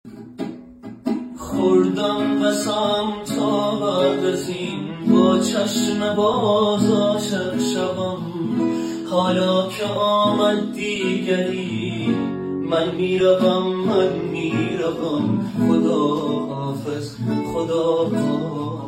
خوردم قسم تا بعد از این با چشم باز عاشق شوم. حالا که آمد دیگری من میروم خدا حافظ خدا حافظ.